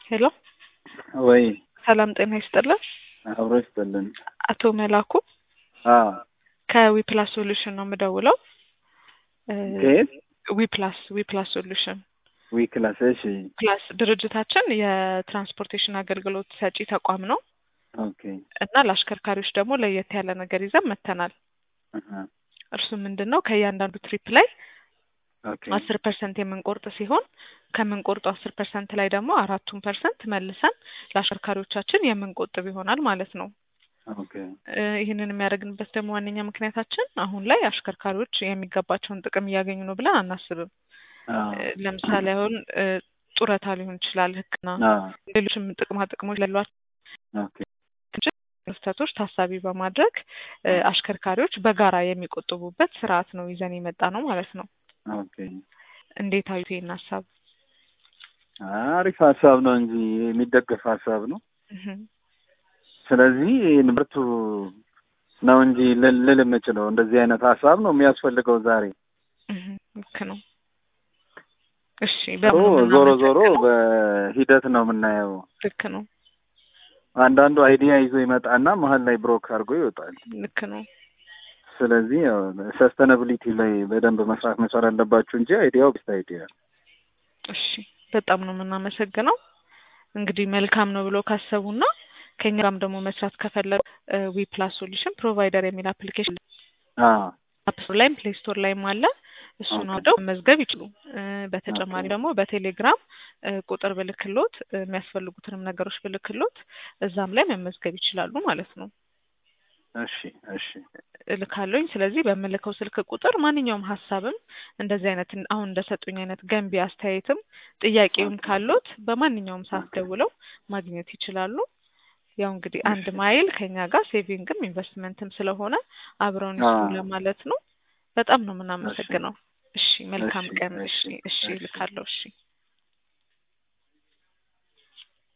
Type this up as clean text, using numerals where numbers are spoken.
ሄሎ ወይ ሰላም ጤና ይስጥልን። አብሮ ይስጥልን። አቶ መላኩ ከዊፕላስ ሶሉሽን ነው የምደውለው። ከየት? ዊፕላስ ሶሉሽን ዊፕላስ። እሺ ፕላስ ድርጅታችን የትራንስፖርቴሽን አገልግሎት ሰጪ ተቋም ነው። ኦኬ። እና ለአሽከርካሪዎች ደግሞ ለየት ያለ ነገር ይዘን መተናል። እርሱ ምንድነው ከእያንዳንዱ ትሪፕ ላይ 10% የምንቆርጥ ሲሆን ከምንቆርጠው 10% ላይ ደግሞ 4% መልሰን ለአሽከርካሪዎቻችን የምንቆጥብ ይሆናል ማለት ነው። ኦኬ። ይህንን የሚያደርግንበት ደግሞ ዋነኛ ምክንያታችን አሁን ላይ አሽከርካሪዎች የሚገባቸውን ጥቅም እያገኙ ነው ብለን አናስብም። ለምሳሌ አሁን ጡረታ ሊሆን ይችላል፣ ሕክምና፣ ሌሎችም ጥቅማ ጥቅሞች ያሏቸው ክፍተቶች ታሳቢ በማድረግ አሽከርካሪዎች በጋራ የሚቆጥቡበት ስርዓት ነው ይዘን የመጣ ነው ማለት ነው። ኦኬ። እንዴት አዩት ይሄን ሀሳብ? አሪፍ ሀሳብ ነው እንጂ የሚደገፍ ሀሳብ ነው። ስለዚህ ንብረቱ ነው እንጂ ልል የምችለው እንደዚህ አይነት ሀሳብ ነው የሚያስፈልገው ዛሬ። ልክ ነው። እሺ ዞሮ በሂደት ነው የምናየው። ልክ ነው። አንዳንዱ አይዲያ ይዞ ይመጣና መሀል ላይ ብሮክ አድርጎ ይወጣል። ልክ ነው። ስለዚህ ሰስተናቢሊቲ ላይ በደንብ መስራት መቻል አለባችሁ እንጂ አይዲያው ቢስ አይዲያ። እሺ በጣም ነው የምናመሰግነው። እንግዲህ መልካም ነው ብሎ ካሰቡና ከኛ ጋርም ደግሞ መስራት ከፈለጉ ዊፕላስ ሶሉሽን ፕሮቫይደር የሚል አፕሊኬሽን አፕ ስቶር ላይም ፕሌይ ስቶር ላይም አለ። እሱን አውርደው መመዝገብ ይችላሉ። በተጨማሪ ደግሞ በቴሌግራም ቁጥር ብልክሎት የሚያስፈልጉትንም ነገሮች ብልክሎት እዛም ላይ መመዝገብ ይችላሉ ማለት ነው። እሺ እልካለሁኝ። ስለዚህ በምልከው ስልክ ቁጥር ማንኛውም ሀሳብም እንደዚህ አይነት አሁን እንደሰጡኝ አይነት ገንቢ አስተያየትም ጥያቄውም ካሉት በማንኛውም ሰዓት ደውለው ማግኘት ይችላሉ። ያው እንግዲህ አንድ ማይል ከኛ ጋር ሴቪንግም ኢንቨስትመንትም ስለሆነ አብረውን ይስሩ ለማለት ነው። በጣም ነው የምናመሰግነው። እሺ መልካም ቀን። እሺ እልካለሁ። እሺ